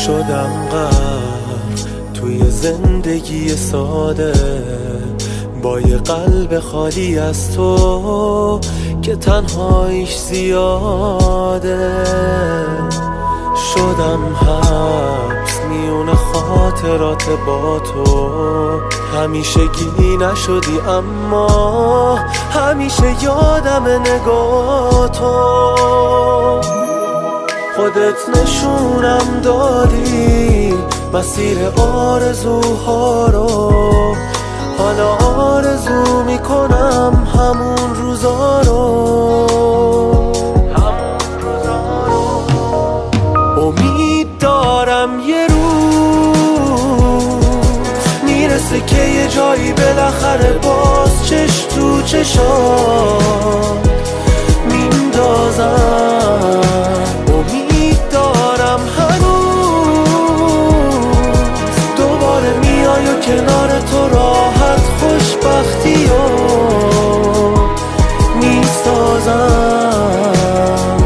شدم غرق توی زندگی ساده، با یه قلب خالی از تو که تنهاییش زیاده. شدم حبس میون خاطرات با تو، همیشگی نشدی اما همیشه یادم نگاه تو. خودت نشونم دادی مسیر آرزوها رو، حالا آرزو میکنم همون روزا رو. امید دارم یه روز میرسه که یه جایی بالاخره باز چش تو چشام میندازم. امید دارم هنوز دوباره میای و کنار تو راحت خوشبختی رو میسازم.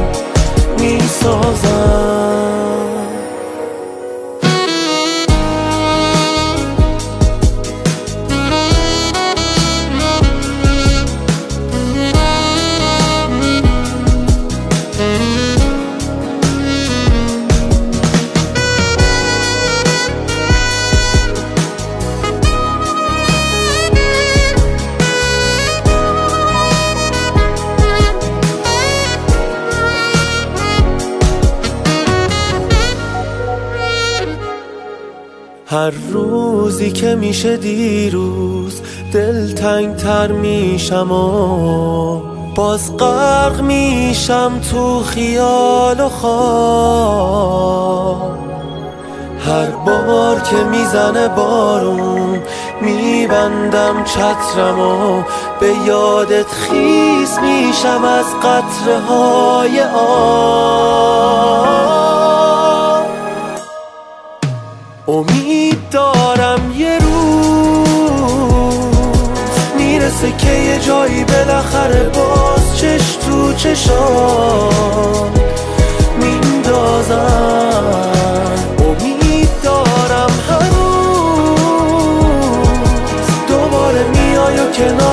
هر روزی که میشه دیروز دلتنگ تر میشم و باز غرق میشم تو خیال و خواب. هر بار که میزنه بارون میبندم چترم و به یادت خیس میشم از قطره های آب. امید دارم یه روز میرسه که یه جایی بالاخره باز چش تو چشام میندازم. امید دارم هنوز دوباره میای و کنار